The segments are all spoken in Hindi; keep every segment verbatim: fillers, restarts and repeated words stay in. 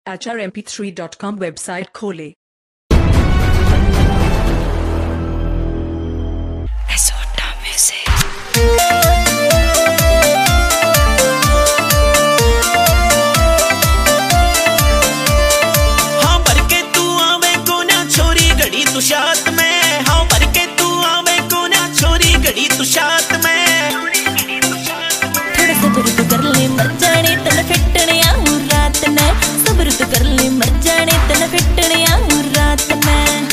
H R M P three dot com website खोले। तुषात में हाँ भर के तू आवे कोना छोरी घड़ी तुषात में थोड़ा सब्र तो कर ले मर जाने तन फिटने आऊं रात में सब्र तो कर ले मर जाने तन फिटने आऊं रात में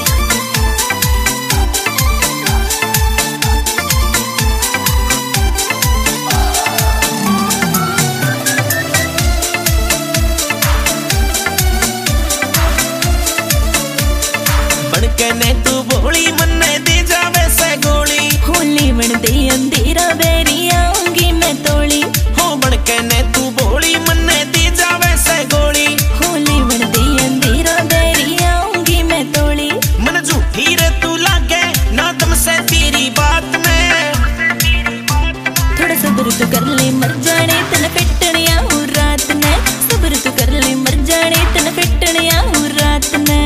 ने तू बोली मन्ने दे जावे से गोली होली बन दे अंधेरा बेरी आऊंगी मैं तोड़ी हो बड़के ने तू बोली मन्ने दे जावे से गोली होली बन दे अंधेरा बेरी आऊंगी मैं तोड़ी मन झूठी रे तू लागे ना तुम से तेरी बात में थोड़ा सब्र तो कर ले मर जाने तन फिटने आऊं रात में सब्र तो कर ले मर जाने तन फिटने आऊं रात में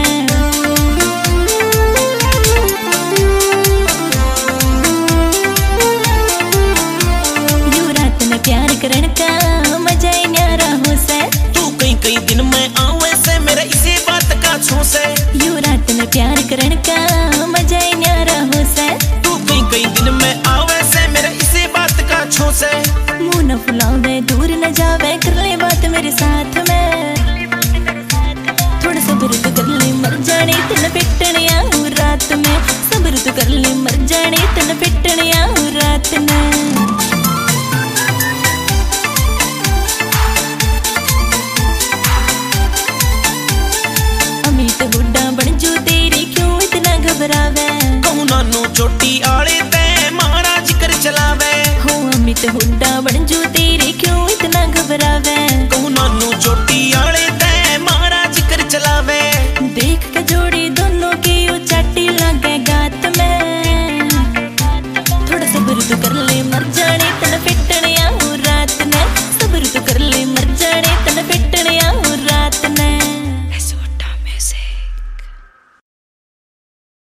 प्यार करन का मजा ही न्यारा हो से तू कई कई दिन में आवे से मेरे इसी बात का छू से यू रात में प्यार करन का मजा ही न्यारा हो से तू कई कई दिन में आवे से मेरे इसी बात का छू से मुंह न फुलावे दूर न जावे कर ले बात मेरे साथ में थोड़ा सब्र तो कर ले मर जाने तन फिटने आऊं रात में सब्र तो कर ले मर जाने तन फिटने आऊं रात में घबरावे कहूं नानू चोटी आले ते मारा जिक्र चलावे हो अमित हुड्डा बन